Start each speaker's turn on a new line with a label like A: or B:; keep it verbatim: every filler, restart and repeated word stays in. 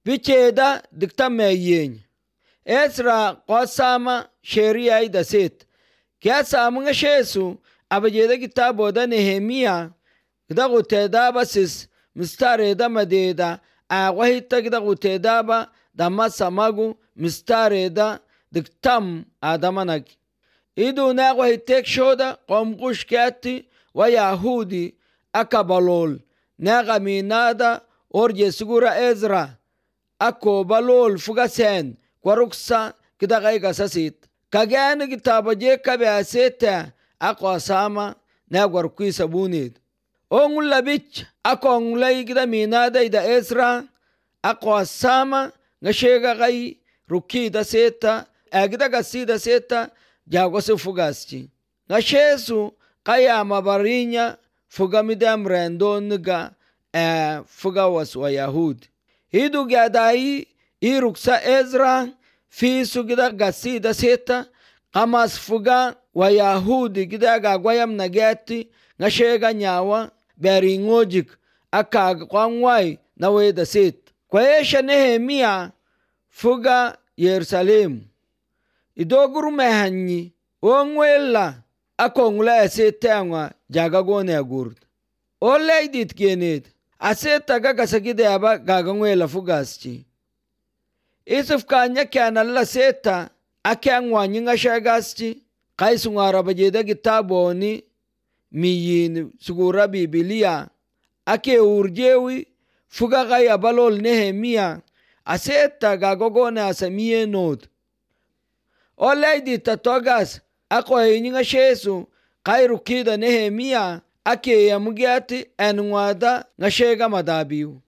A: bicheda diktameyen Ezra qasama sheria idaset kya samunga shesu abajeda kitabo da Nehemia gida guteda basis mistare da madeda agwahita gida guteda ba da masamagu mistare da diktam adamanag idu na gwahitek shoda qomqush kyati wa yahudi akabalol naga minada orje sugura Ezra ako balol fugasen kwaruksa kita kai gasasit kagani kitaba je kabe aseta ako asama na gwarkui sabunit ongulla bich ako ongulai kita minada ida Ezra ako asama ngashega kai ruki da seta agita gasida seta jagose fugaschi ngashesu kaya mabarinya fugamida mrendo nga e fuga waswa yahudi hidu gadai iruksa Ezra fisu gida gasida seta kamas fuga wa yahudi gida gagwayam nagati ngashega nyawa beringojik aka kwangwai na weda set kwesha Nehemia fuga Yerusalem idoguru mehanyi ongwela akongula asetangwa jagagone agurd ole dit genet aseta gaga sagide aba gagangwela fugaschi isuf kanya kana la seta akyangwa nyinga shagaschi kaisungara bajeda kitaboni miyin sugura bibilia ake urjewi fuga gaya balol Nehemia aseta gagogone asamie not ole dit tatogas ako nyinga shesu kairu kida Nehemia ake yamugiati enwada ngashega madabiu